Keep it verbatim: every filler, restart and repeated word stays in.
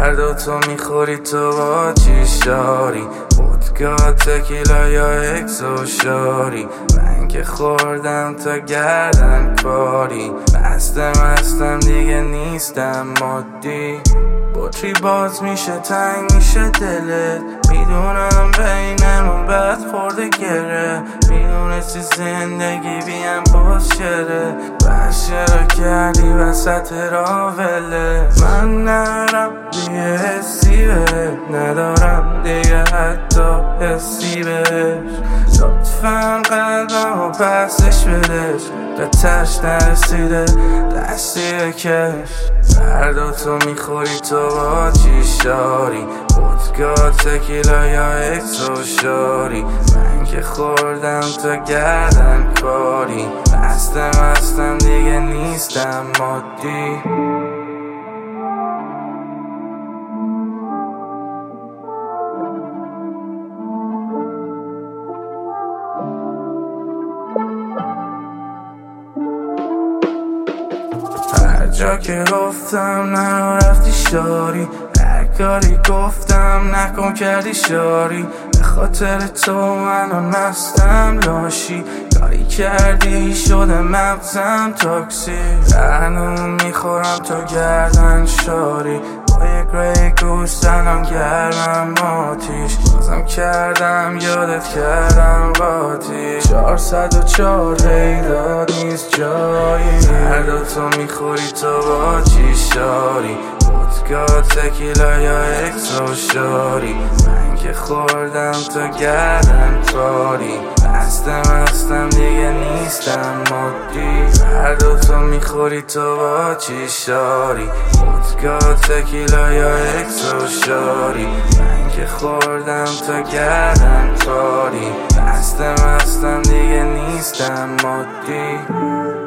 فردا تو میخوری تو با چی شاری؟ ودکا، تکیلا یا اکسو شاری؟ من که خوردم تا گردن کاری. مستم مستم دیگه نیستم مادی. بطری باز میشه تنگ میشه دلت. میدونم بینمون بد خورده گره. میدونستی زندگی بیم باز شده. بس چرا کردی وسط راوله؟ من نرم دیگه حسی بهت ندارم دیگه حتی حسی بهش. لطفاً قلبم و پسش بدش به تش نرسیده دستی بکش. فردا تو میخوری تو با چی شاری؟ ودکا، تکیلا یا اکسو شاری؟ من که خوردم تا گردن کاری. مستم مستم دیگه نیستم مادی. هر جا که گفتم نه رفتی شاری. هر کاری گفتم نکن کردی شاری. به خاطر تو منو مستم لاشی. کاری کردی شده مغزم تاکسی. برنامه میخورم تا گردن شاری. با یه گری گوش زنم گرمم آتیش. بازم کردم یادت کردم قاطی. چهارصد و چهار پیدات نیست جایی. فردا تو میخوری تو با چی شاری؟ ودکا، تکیلا یا اکسو شاری؟ من که خوردم تا گردن کاری. مستم مستم دیگه نیستم مادی. فردا تو میخوری تو با چی شاری؟ ودکا، تکیلا یا اکسو شاری؟ من که خوردم تا گردن کاری. مستم مستم دیگه نیستم مادی.